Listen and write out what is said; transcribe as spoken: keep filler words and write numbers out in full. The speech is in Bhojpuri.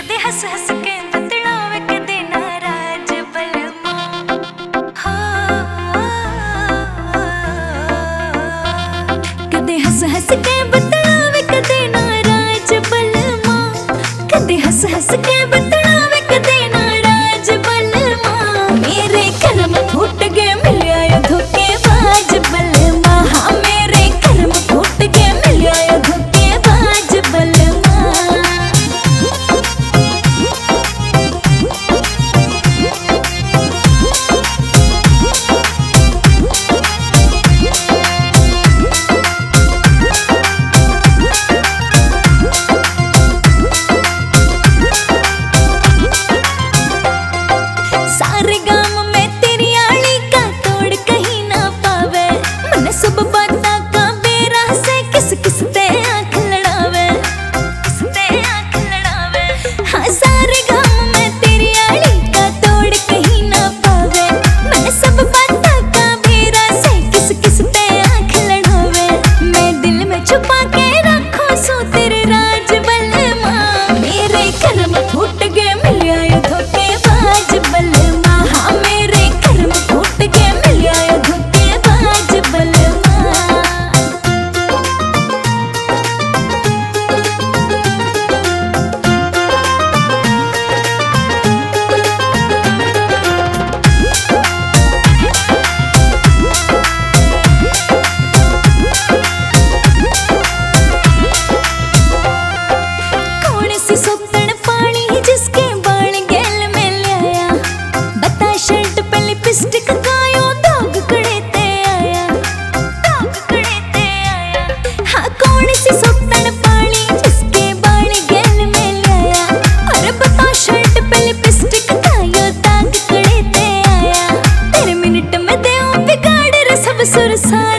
कदे हंस हंस के बतलावे कदे नाराज बलमा हो कदे हंस हंस के बतलावे कदे नाराज बलमा कदे हंस हंस के बतलावे कदे नाराज बलमा मेरे कर्म फूट गए मिलिया यो धोखेबाज बलमा हाँ मेरे कर्म फूट गए मिलिया यो धोखेबाज बलमा। सारे गांव में तेरी आली का तोड़ कहीं ना पावे मन सब बाता का बेरा से किस किस ते आंख लड़ावे किस ते आंख लड़ावे हाँ सारे गांव में तेरी आली का तोड़ कहीं ना पावे मन सब बाता का बेरा से किस किस ते आंख लड़ावे मैं दिल में छुपा के रखो सो तेरे राज बलमा मेरे कर्म फूट गए मिलिया यो धोखेबाज बलमा हाँ मेरे कर्म फूट गए मिलिया यो धोखेबाज बलमा। कौन सी सुपन पानी जिसके बाल गैल में लिया बता शर्ट पे लिपस्टिक कायो दाग कड़े ते आया दाग कड़े ते आया हाँ कौन सी सुपन पानी जिसके बाल गैल में लिया और बता शर्ट पे लिपस्टिक कायो दाग कड़े ते आया तेरे मिनट में दे बिगाड़ रे सब सुरसा